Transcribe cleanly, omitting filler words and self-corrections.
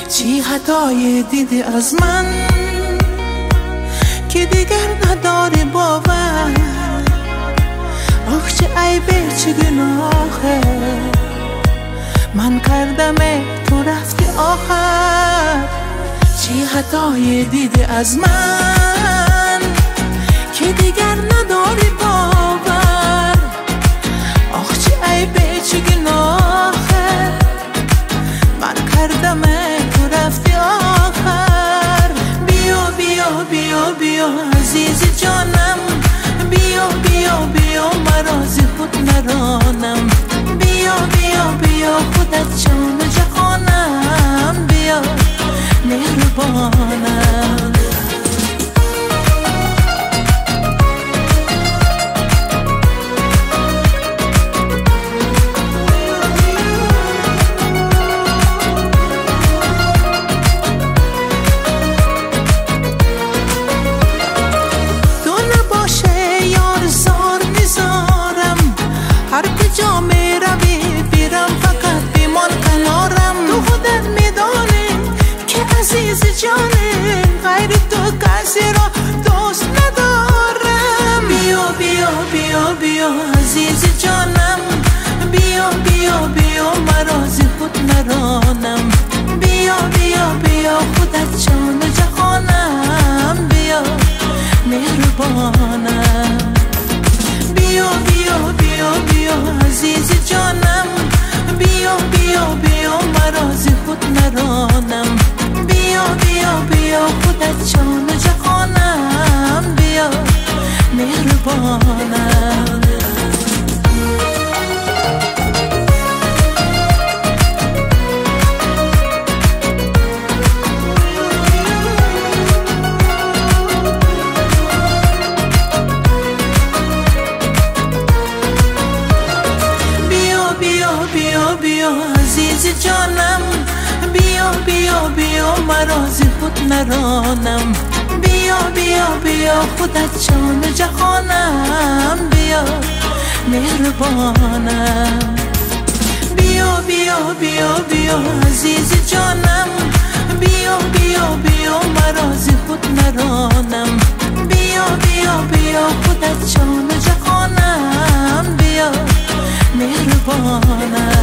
چی خطای دیدی از من که دیگر نداری باور؟ آخ چه عیبه چه گناهه من کردم تو رفتی آخر. چی خطای دیدی از من که دیگر نداری باور؟ آخ چه عیبه چه گناهه من کردم تو رفتی آخر. بیا بیا بیا بیا عزیز جانم، بیا بیا بیا مرا ز خود نرانم. بیا بیا بیا خودت جان جهانم، بیا مهربانم. جا می روی بیرم فقط بیمان کنارم. تو خودت میدانی که عزیز جانه غیر تو کسی را دوست ندارم. بیا بیا بیا بیا عزیز جانم، بیا بیا بیا مرا ز خود نرانم. بیا بیا بیا خودت جان جهانم، بیا مهربانم. بیا بیا بیا بیا عزیز جانم، بیا بیا بیا مرا ز خود نرانم. بیا بیا بیا خودت جان جهانم، بیا مهربانم. بیا بیا عزیز جانم، بیا بیا بیا مرا ز خود نرانم. بیا بیا بیا خودت جان جهانم، بیا مهربانم. بیا بیا بیا بیا عزیز جانم، بیا بیا بیا مرا ز خود نرانم. بیا بیا بیا خودت جان جهانم، بیا مهربانم.